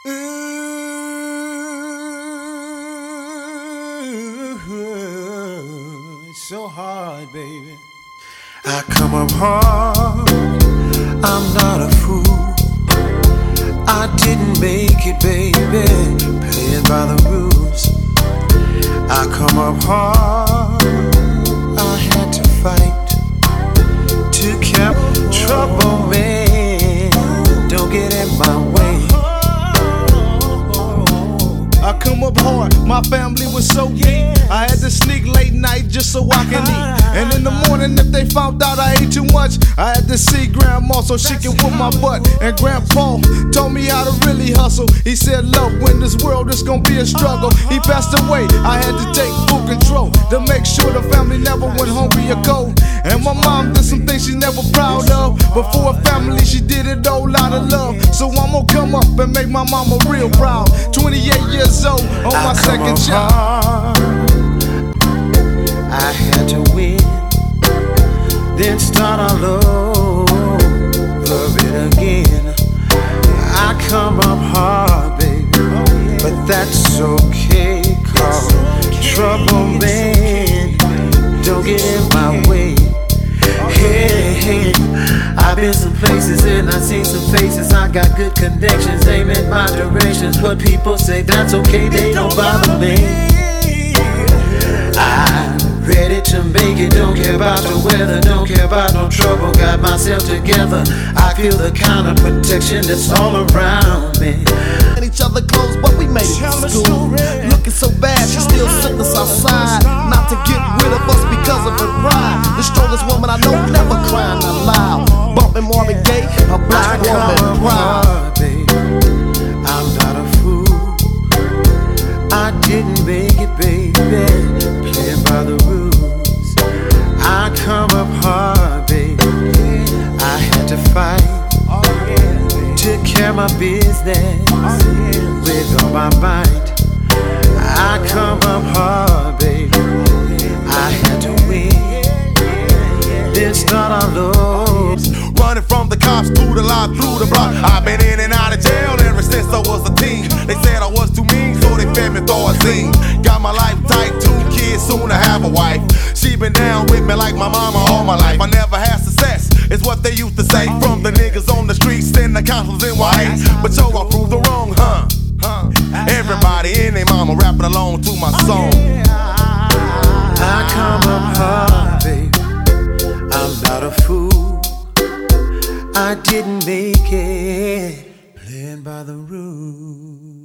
Ooh, it's so hard, baby. I come up hard, I'm not a fool. I didn't make it, baby, playing by the rules. I come up hard, I had to fight to keep trouble, man. Don't get in my way. I come up hard, my family was so deep. I had to sneak late night just so I can eat. And in the morning, if they found out I ate too much, I had to see Grandma so she could whip my butt. And Grandpa told me how to really hustle. He said, look, when this world is gonna be a struggle. He passed away, I had to take full control to make sure the family never went hungry or cold. And my mom did some things she never proud of. But for a family, she did it all out of love. So I'm gonna come up and make my mama real proud. 28 years old on my second child. I had to win, then start all over it again. I come up hard, baby, but that's okay, 'cause trouble, man, don't get in my way. Hey, hey, I've been some places and I've seen some faces. I got good connections, aim in my directions. But people say that's okay, they don't bother me. I'm ready to make it, don't care about the weather, don't care about no trouble. Got myself together, I feel the kind of protection that's all around me. And each other clothes, but we made it to school. Looking so bad, she still sent us outside. Not to get rid of us because of her pride. The strongest woman I know, never crying out loud. Bumping Marvin Gaye, a black woman proud. I'm not a fool, I didn't make it, baby, playing by the rules. I come up hard, baby, I had to fight, took care of my business with all my might. I come up hard, baby, I had to win, then start all over. Running from the cops through the lot, through the block. I've been in and out of jail ever since I was a teen. They said I was too mean, so they fed me Thorazine. Got my life tight, 2 kids, soon to have a wife. She been down with me like my mama all my life. I never had success, it's what they used to say. From the niggas on the streets and the counselors in white. But yo, I proved them wrong, huh? Everybody and their mama rapping along to my song. I come up hard, baby, I'm not a fool. I didn't make it, playing by the rules.